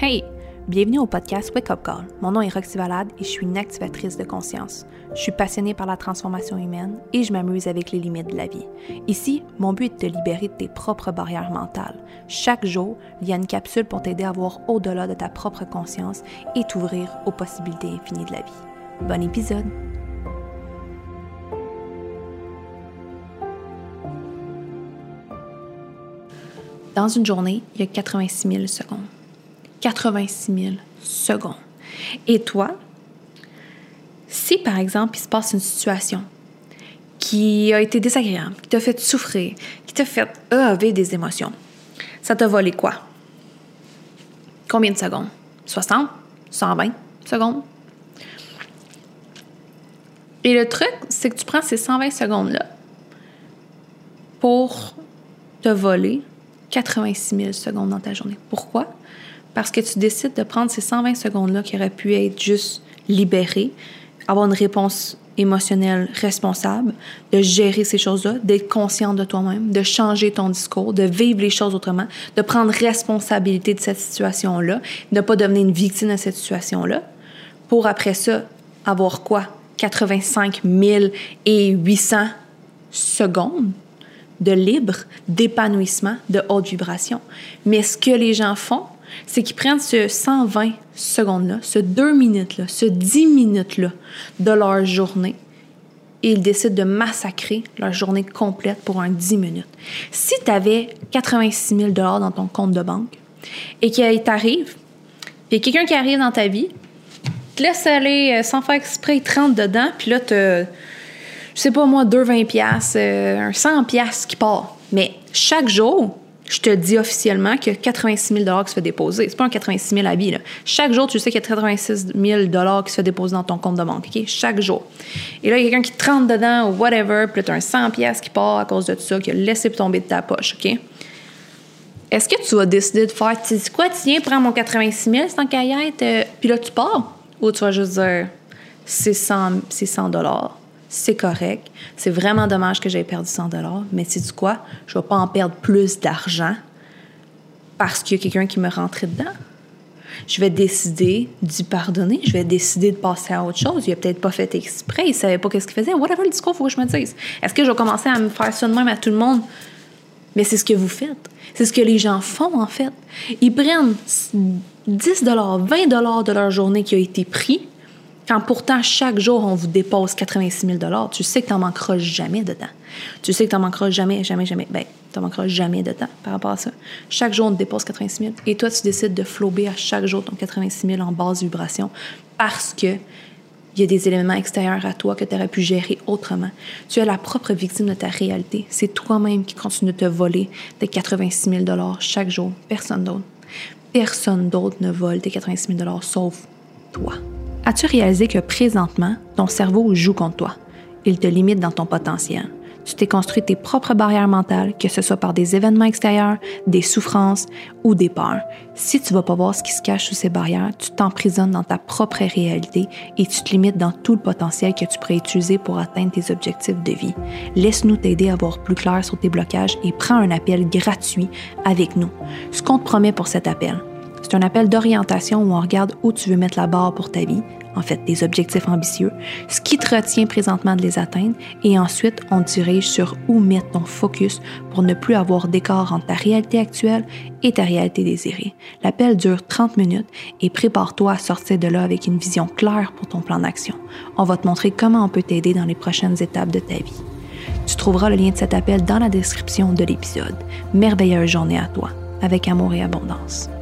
Hey! Bienvenue au podcast Wake Up Call. Mon nom est Roxy Valade et je suis une activatrice de conscience. Je suis passionnée par la transformation humaine et je m'amuse avec les limites de la vie. Ici, mon but est de te libérer de tes propres barrières mentales. Chaque jour, il y a une capsule pour t'aider à voir au-delà de ta propre conscience et t'ouvrir aux possibilités infinies de la vie. Bon épisode! Dans une journée, il y a 86 000 secondes. 86 000 secondes. Et toi, si par exemple, il se passe une situation qui a été désagréable, qui t'a fait souffrir, qui t'a fait vivre des émotions, ça t'a volé quoi? Combien de secondes? 60? 120 secondes? Et le truc, c'est que tu prends ces 120 secondes-là pour te voler 86 000 secondes dans ta journée. Pourquoi? Parce que tu décides de prendre ces 120 secondes-là qui auraient pu être juste libérées, avoir une réponse émotionnelle responsable, de gérer ces choses-là, d'être consciente de toi-même, de changer ton discours, de vivre les choses autrement, de prendre responsabilité de cette situation-là, de ne pas devenir une victime de cette situation-là, pour après ça, avoir quoi? 85 800 secondes de libre, d'épanouissement, de haute vibration. Mais ce que les gens font, c'est qu'ils prennent ce 120 secondes-là, ce 2 minutes-là, ce 10 minutes-là de leur journée et ils décident de massacrer leur journée complète pour un 10 minutes. Si tu avais 86 000 $ dans ton compte de banque et qu'il t'arrive, il y a quelqu'un qui arrive dans ta vie, te laisse aller sans faire exprès, il te rentre dedans, puis là, je sais pas moi, 2,20 $, un 100 $ qui part. Mais chaque jour, je te dis officiellement qu'il y a 86 000 $ qui se fait déposer. C'est pas un 86 000 à vie, là. Chaque jour, tu sais qu'il y a 86 000 $ qui se fait déposer dans ton compte de banque, OK? Chaque jour. Et là, il y a quelqu'un qui te rentre dedans ou whatever, puis là, tu as un 100 $ qui part à cause de ça, qui a laissé tomber de ta poche, OK? Est-ce que tu vas décider de faire, tu dis quoi, tiens, prends mon 86 000, c'est en caillette, puis là, tu pars? Ou tu vas juste dire, c'est 100 $, c'est correct, c'est vraiment dommage que j'aie perdu 100 $, mais sais-tu quoi? Je ne vais pas en perdre plus d'argent parce qu'il y a quelqu'un qui me rentrait dedans. Je vais décider d'y pardonner, je vais décider de passer à autre chose. Il n'a peut-être pas fait exprès, il ne savait pas ce qu'il faisait. Whatever le discours, il faut que je me dise. Est-ce que je vais commencer à me faire ça de même à tout le monde? Mais c'est ce que vous faites. C'est ce que les gens font, en fait. Ils prennent 10 $, 20 $ de leur journée qui a été pris, quand pourtant, chaque jour, on vous dépose 86 000 $, tu sais que tu n'en manqueras jamais de temps. Tu sais que tu n'en manqueras jamais. Ben, tu n'en manqueras jamais de temps par rapport à ça. Chaque jour, on te dépose 86 000 et toi, tu décides de flober à chaque jour ton 86 000 en basse vibration parce que il y a des éléments extérieurs à toi que tu aurais pu gérer autrement. Tu es la propre victime de ta réalité. C'est toi-même qui continue de te voler tes 86 000 $ chaque jour. Personne d'autre. Personne d'autre ne vole tes 86 000 $ sauf toi. As-tu réalisé que présentement, ton cerveau joue contre toi? Il te limite dans ton potentiel. Tu t'es construit tes propres barrières mentales, que ce soit par des événements extérieurs, des souffrances ou des peurs. Si tu ne vas pas voir ce qui se cache sous ces barrières, tu t'emprisonnes dans ta propre réalité et tu te limites dans tout le potentiel que tu pourrais utiliser pour atteindre tes objectifs de vie. Laisse-nous t'aider à voir plus clair sur tes blocages et prends un appel gratuit avec nous. Ce qu'on te promet pour cet appel, c'est un appel d'orientation où on regarde où tu veux mettre la barre pour ta vie, en fait, des objectifs ambitieux, ce qui te retient présentement de les atteindre, et ensuite, on te dirige sur où mettre ton focus pour ne plus avoir d'écart entre ta réalité actuelle et ta réalité désirée. L'appel dure 30 minutes et prépare-toi à sortir de là avec une vision claire pour ton plan d'action. On va te montrer comment on peut t'aider dans les prochaines étapes de ta vie. Tu trouveras le lien de cet appel dans la description de l'épisode. Merveilleuse journée à toi, avec amour et abondance.